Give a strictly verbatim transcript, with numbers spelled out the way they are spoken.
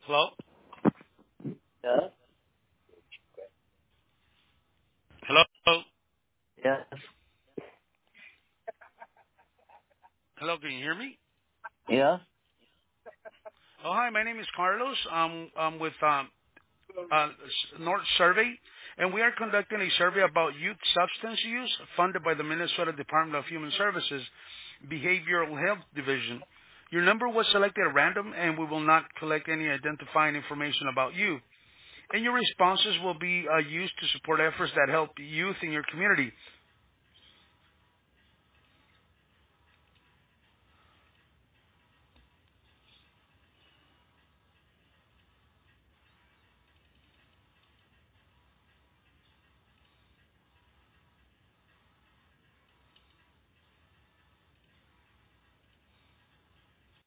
Hello? Yeah. Hello? Yes. Hello, can you hear me? Yeah. Oh, hi, my name is Carlos. I'm, I'm with um, uh, S- North Survey, and we are conducting a survey about youth substance use funded by the Minnesota Department of Human Services Behavioral Health Division. Your number was selected at random, and we will not collect any identifying information about you. And your responses will be uh, used to support efforts that help youth in your community.